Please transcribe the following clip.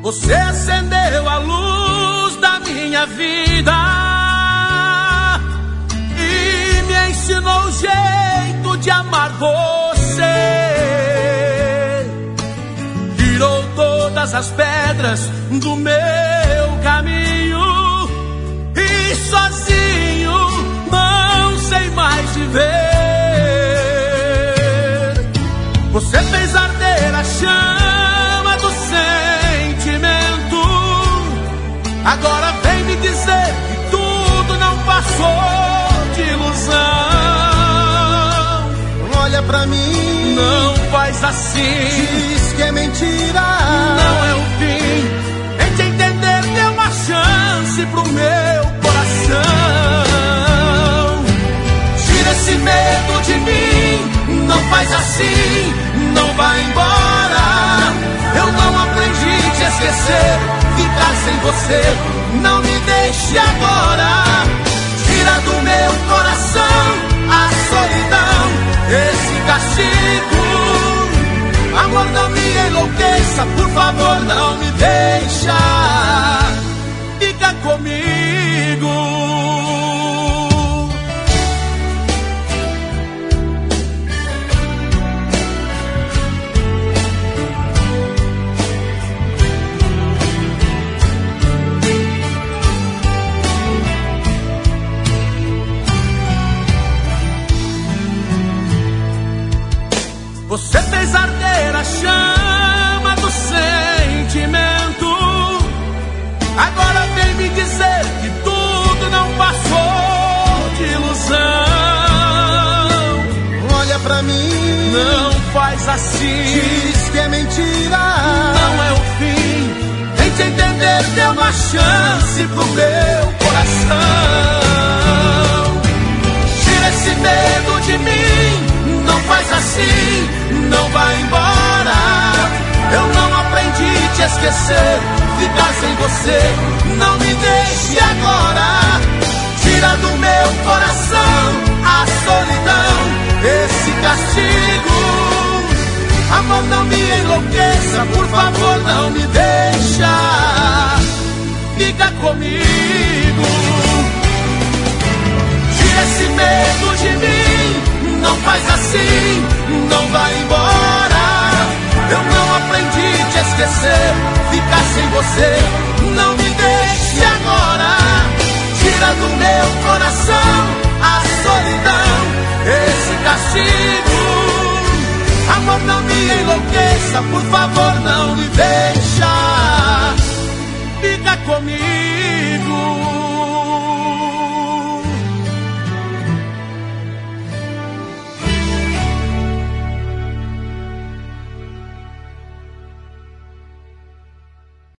Você acendeu a luz da minha vida e me ensinou o jeito de amar você. Tirou todas as pedras do meu caminho e sozinho não sei mais viver. Você fez arder a chama do sentimento. Agora vem me dizer que tudo não passou de ilusão. Olha pra mim, não faz assim, diz que é mentira. Não é o fim, tente entender, dê uma chance pro meu coração. Tira esse medo de mim, não faz assim, não vai embora. Eu não aprendi a te esquecer, ficar sem você, não me deixe agora. Tira do meu coração a solidão, esse castigo. Amor, não me enlouqueça, por favor, não me deixa. Fica comigo. Você fez arder a chama do sentimento. Agora vem me dizer que tudo não passou de ilusão. Olha pra mim, não faz assim, diz que é mentira. Não é o fim, tente entender, dê uma chance pro meu coração. Tira esse medo de mim, não faz assim, não vai embora. Eu não aprendi a te esquecer, ficar sem você, não me deixe agora. Tira do meu coração a solidão, esse castigo. Amor, não me enlouqueça, por favor, não me deixa. Fica comigo. Tira esse medo de mim, não faz assim, não vai embora. Eu não aprendi a te esquecer, ficar sem você, não me deixe agora. Tira do meu coração a solidão, esse castigo. Amor, não me enlouqueça, por favor, não me deixa. Fica comigo.